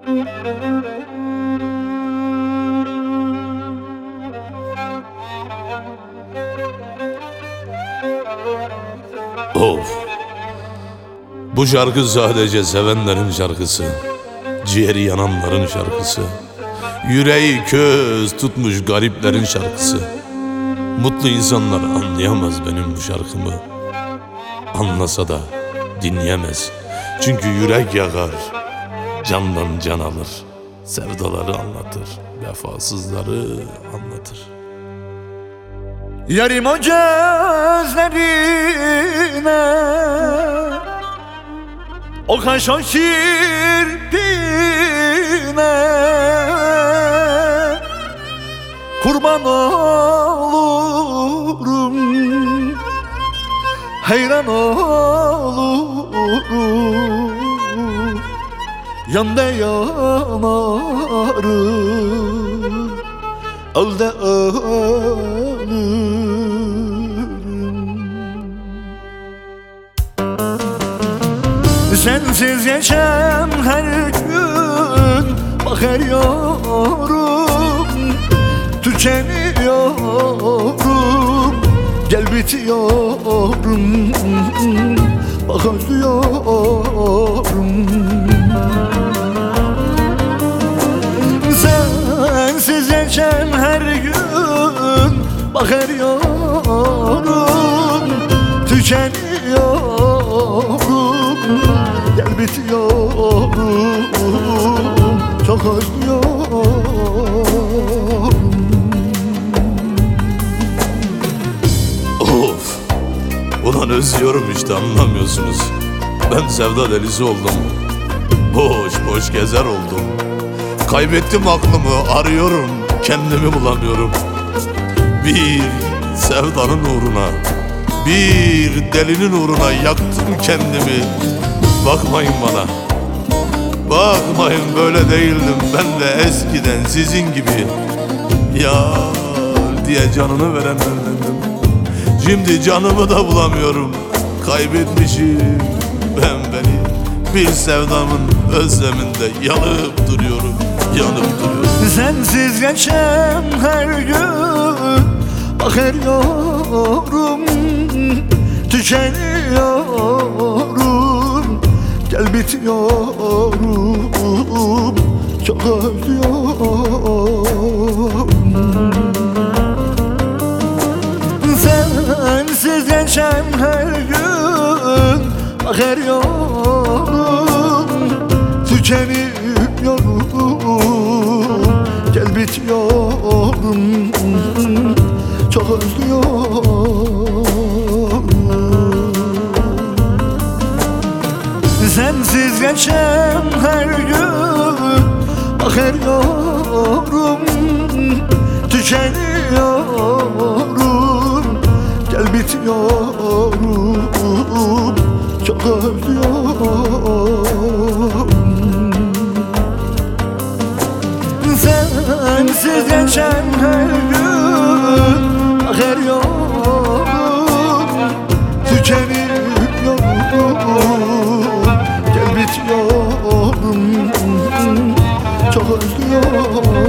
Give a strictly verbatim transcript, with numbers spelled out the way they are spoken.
Of! Bu şarkı sadece sevenlerin şarkısı, ciğeri yananların şarkısı, yüreği köz tutmuş gariplerin şarkısı. Mutlu insanlar anlayamaz benim bu şarkımı. Anlasa da dinleyemez. Çünkü yürek yakar, candan can alır. Sevdaları anlatır, vefasızları anlatır. Yarim o gözlerine, o kaş o kirpine kurban olurum, hayran olurum, yanda yanarım, öl de ölürüm. Sensiz geçen her gün bakıyorum, tükeniyorum, gel bitiyorum, bak özlüyorum. Sensiz geçen her gün bakıyorum, tükeniyorum, gel bitiyorum, çok özlüyorum. Of! Ulan özlüyorum işte, anlamıyorsunuz. Ben sevda delisi oldum. Boş boş gezer oldum. Kaybettim aklımı, arıyorum, kendimi bulamıyorum. Bir sevdanın uğruna, bir delinin uğruna yaktım kendimi. Bakmayın bana, bakmayın, böyle değildim ben de eskiden sizin gibi. Ya diye canını verenlerdendim. Şimdi canımı da bulamıyorum. Kaybetmişim ben beni. Bir sevdamın özleminde yanıp duruyorum, yanıp duruyorum. Sensiz geçen her gün bakıyorum, tükeniyorum, gel bitiyorum, çok özlüyorum. Sensiz geçen her gün bakıyorum, tükeniyorum, gel bitiyorum, çok özlüyorum. Sensiz geçen her gün bakıyorum, tükeniyorum, gel bitiyorum, çok özlüyorum. Sensiz geçen her gün bakıyorum, tükeniyorum, gel bitiyorum, çok özlüyorum.